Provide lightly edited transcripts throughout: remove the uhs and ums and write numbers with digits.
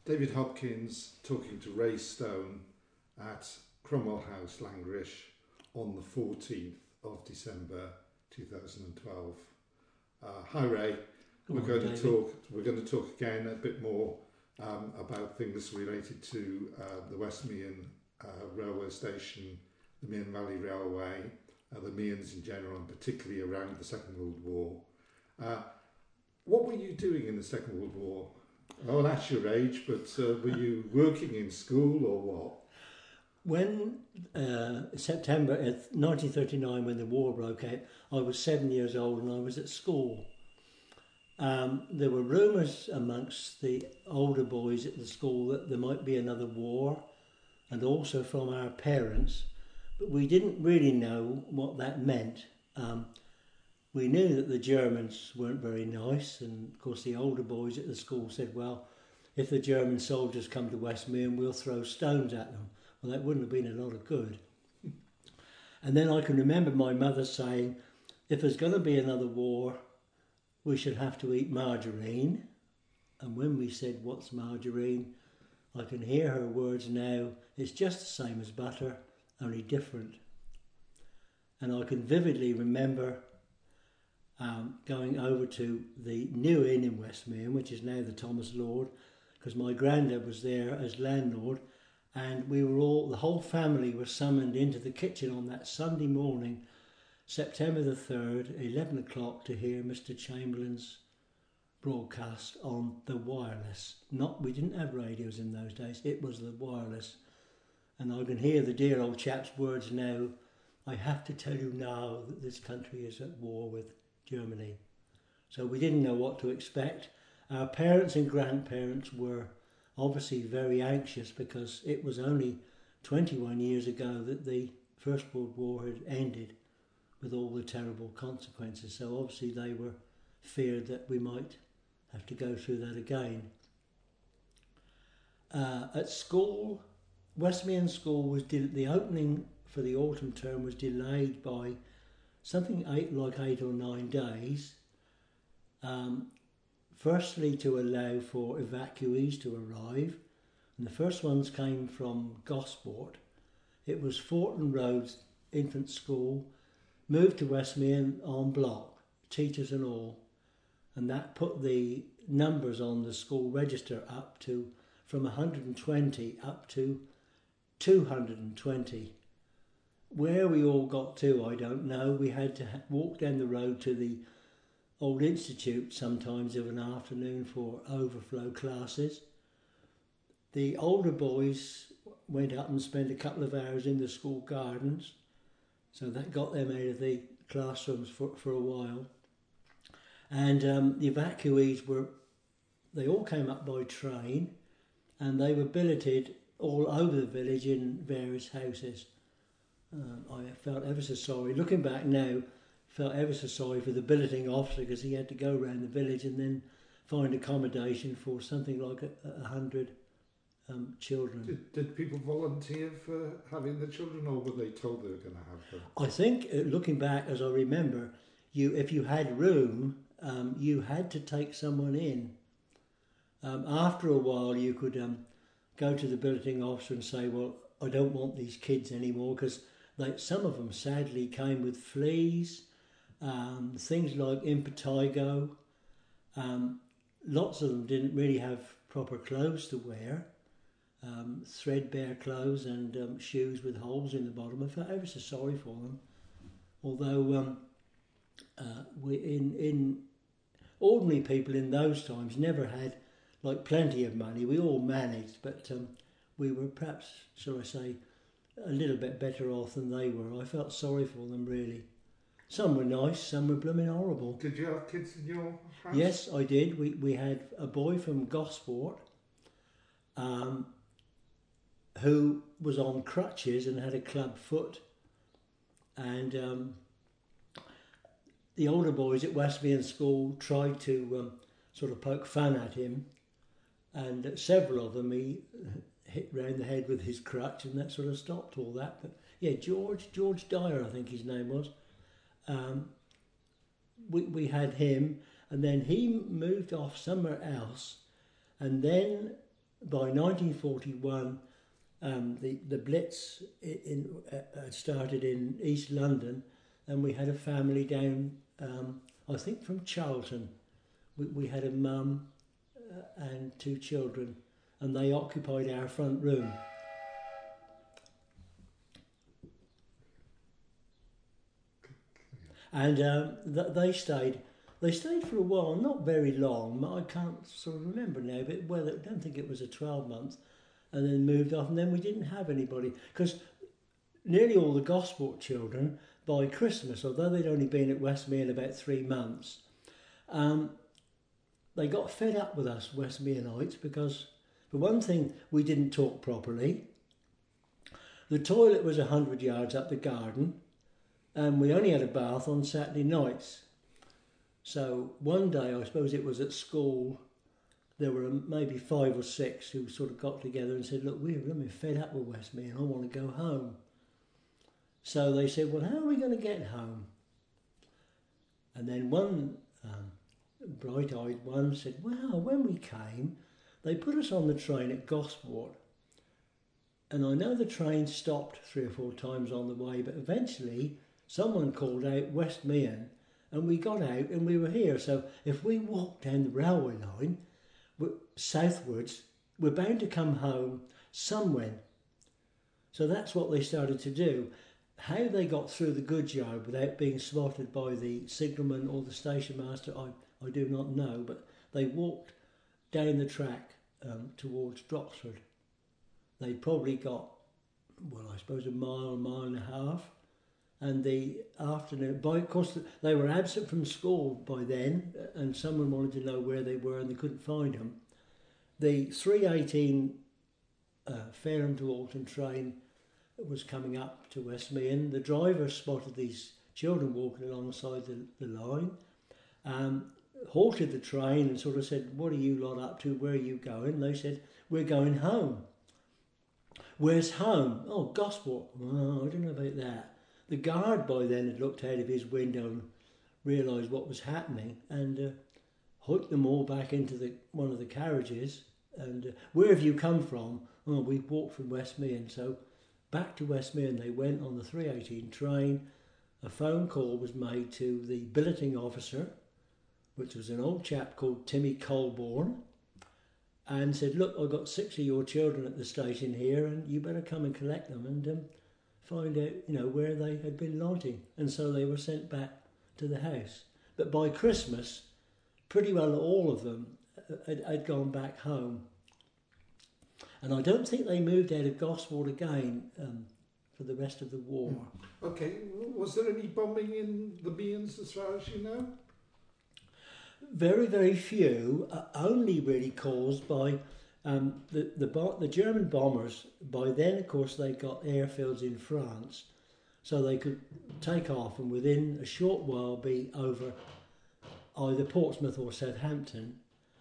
David Hopkins talking to Ray Stone at Cromwell House, Langrish, on the 14th of December 2012. Hi Ray, we're going to talk again a bit more about things related to the West Meon railway station, the Meon Valley Railway, the Meons in general, and particularly around the Second World War. What were you doing in the Second World War? Oh, that's your age, but were you working in school or what? When September 1939, when the war broke out, I was 7 years old and I was at school. There were rumours amongst the older boys at the school that there might be another war, and also from our parents, but we didn't really know what that meant. We knew that the Germans weren't very nice, and of course the older boys at the school said, well, if the German soldiers come to West Meon, we'll throw stones at them. Well, that wouldn't have been a lot of good. And then I can remember my mother saying, if there's going to be another war, we should have to eat margarine. And when we said, what's margarine? I can hear her words now, it's just the same as butter, only different. And I can vividly remember going over to the New Inn in West Meon, which is now the Thomas Lord, because my granddad was there as landlord, and we were all, the whole family were summoned into the kitchen on that Sunday morning, September the 3rd, 11 o'clock, to hear Mr. Chamberlain's broadcast on the wireless. We didn't have radios in those days, it was the wireless. And I can hear the dear old chap's words now, I have to tell you now that this country is at war with Germany. So we didn't know what to expect. Our parents and grandparents were obviously very anxious because it was only 21 years ago that the First World War had ended with all the terrible consequences. So obviously they were feared that we might have to go through that again. At school, West Meon School was the opening for the autumn term was delayed by something like 8 or 9 days. Firstly, to allow for evacuees to arrive, and the first ones came from Gosport. It was Fortin Road's infant school, moved to West Meon en bloc, teachers and all, and that put the numbers on the school register up to from 120 up to 220. Where we all got to, I don't know. We had to walk down the road to the old institute sometimes of an afternoon for overflow classes. The older boys went up and spent a couple of hours in the school gardens, so that got them out of the classrooms for a while. And the evacuees they all came up by train, and they were billeted all over the village in various houses. I felt ever so sorry. Looking back now, felt ever so sorry for the billeting officer because he had to go around the village and then find accommodation for something like 100 children. Did people volunteer for having the children, or were they told they were going to have them? I think, looking back, as I remember, if you had room, you had to take someone in. After a while, you could go to the billeting officer and say, well, I don't want these kids anymore, because some of them sadly came with fleas, things like impetigo. Lots of them didn't really have proper clothes to wear, threadbare clothes and shoes with holes in the bottom. I felt ever so sorry for them. Although in ordinary people in those times never had plenty of money. We all managed, but we were perhaps, shall I say, a little bit better off than they were. I felt sorry for them, really. Some were nice, some were blooming horrible. Did you have kids in your house? Yes, I did. We had a boy from Gosport who was on crutches and had a club foot. And the older boys at West Meon School tried to sort of poke fun at him. And several of them he hit round the head with his crutch, and that sort of stopped all that. But yeah, George Dyer, I think his name was. We had him, and then he moved off somewhere else, and then by 1941, the Blitz started in East London, and we had a family down, I think from Charlton. We had a mum and 2 children, and they occupied our front room. And they stayed for a while, not very long. I can't sort of remember now, but I don't think it was a 12-month, and then moved off. And then we didn't have anybody, because nearly all the Gosport children, by Christmas, although they'd only been at Westmereton about 3 months, they got fed up with us Westmerenites, because, for one thing, we didn't talk properly. The toilet was 100 yards up the garden, and we only had a bath on Saturday nights. So one day, I suppose it was at school, there were maybe 5 or 6 who sort of got together and said, look, we're really fed up with Westmere and I want to go home. So they said, well, how are we going to get home? And then one bright-eyed one said, well, when we came, they put us on the train at Gosport. And I know the train stopped 3 or 4 times on the way, but eventually someone called out Westmereton, and we got out and we were here. So if we walk down the railway line southwards, we're bound to come home somewhere. So that's what they started to do. How they got through the goods yard without being spotted by the signalman or the station master, I do not know, but they walked down the track towards Droxford. They probably got, well, I suppose a mile and a half. And the afternoon, of course, they were absent from school by then, and someone wanted to know where they were and they couldn't find them. The 3:18 Fareham to Alton train was coming up to Westmereton. The driver spotted these children walking alongside the line, halted the train and sort of said, what are you lot up to? Where are you going? They said, we're going home. Where's home? Oh, Gosport. Oh, I don't know about that. The guard by then had looked out of his window and realised what was happening and hooked them all back into one of the carriages. And where have you come from? Oh, we've walked from Westmereton. So back to Westmereton they went on the 3:18 train. A phone call was made to the billeting officer, which was an old chap called Timmy Colborne, and said, look, I've got 6 of your children at the station here and you better come and collect them and find out, where they had been lodging. And so they were sent back to the house. But by Christmas, pretty well all of them had gone back home. And I don't think they moved out of Gosport again for the rest of the war. Okay, was there any bombing in the Mearns as far as you know? Very, very few, only really caused by the German bombers. By then, of course, they got airfields in France, so they could take off and within a short while be over either Portsmouth or Southampton,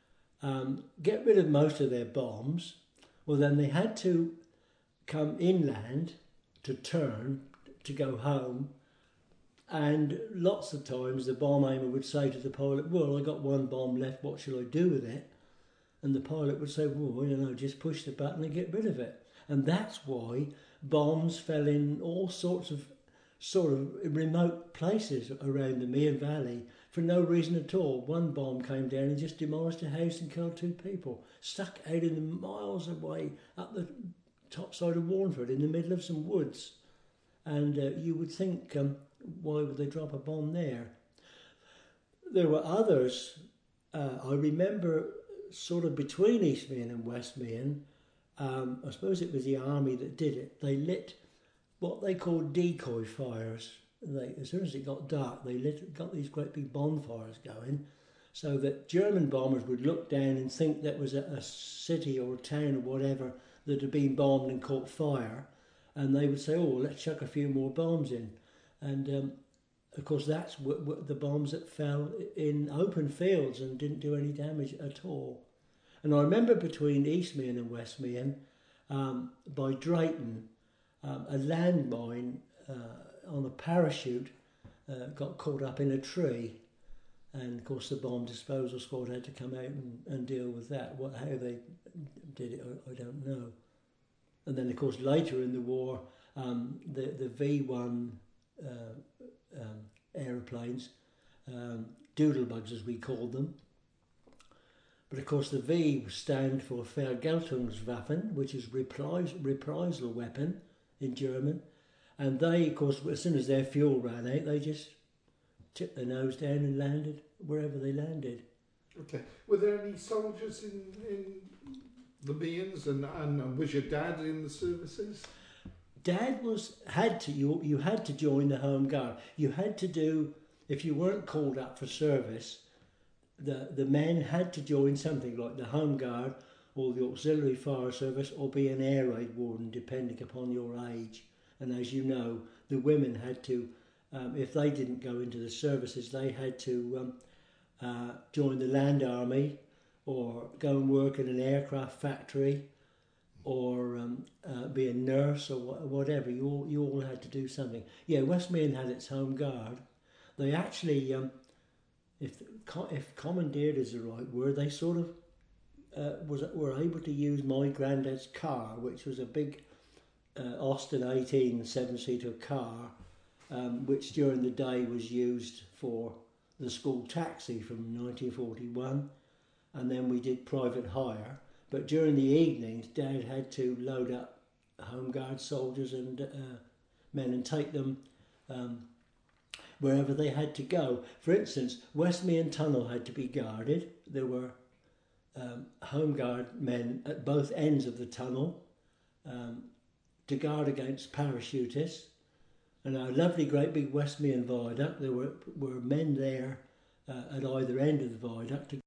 get rid of most of their bombs. Well, then they had to come inland to turn, to go home, and lots of times the bomb aimer would say to the pilot, well, I got 1 bomb left, what shall I do with it? And the pilot would say, well, just push the button and get rid of it. And that's why bombs fell in all sorts of sort of remote places around the Mearn Valley for no reason at all. 1 bomb came down and just demolished a house and killed 2 people, stuck out in the miles away up the top side of Warnford in the middle of some woods. And you would think, why would they drop a bomb there? There were others. I remember sort of between Eastmereton and Westmereton, I suppose it was the army that did it. They lit what they called decoy fires. As soon as it got dark, they got these great big bonfires going, so that German bombers would look down and think that was a city or a town or whatever that had been bombed and caught fire, and they would say, oh, let's chuck a few more bombs in. And of course, that's the bombs that fell in open fields and didn't do any damage at all. And I remember between Eastmereton and Westmereton, by Drayton, a landmine on a parachute got caught up in a tree. And of course, the bomb disposal squad had to come out and deal with that. How they did it, I don't know. And then, of course, later in the war, the V1 aeroplanes, doodlebugs as we called them. But of course, the V stand for Vergeltungswaffen, which is reprisal weapon in German. And they, of course, as soon as their fuel ran out, they just tipped their nose down and landed wherever they landed. Okay. Were there any soldiers in the Means, and was your dad in the services? Dad had to. You had to join the Home Guard. You had to do, if you weren't called up for service, the men had to join something like the Home Guard or the Auxiliary Fire Service or be an air raid warden, depending upon your age. And as you know, the women had to, if they didn't go into the services, they had to join the Land Army or go and work in an aircraft factory or be a nurse or whatever. You all had to do something. Yeah, Westmeath had its Home Guard. They actually, if commandeered is the right word, they sort of were able to use my granddad's car, which was a big Austin 18 7-seater car, which during the day was used for the school taxi from 1941, and then we did private hire. But during the evenings, Dad had to load up Home Guard soldiers and men and take them wherever they had to go. For instance, Westmeath Tunnel had to be guarded. There were Home Guard men at both ends of the tunnel to guard against parachutists. And our lovely great big Westmeath Viaduct, there were men there at either end of the viaduct to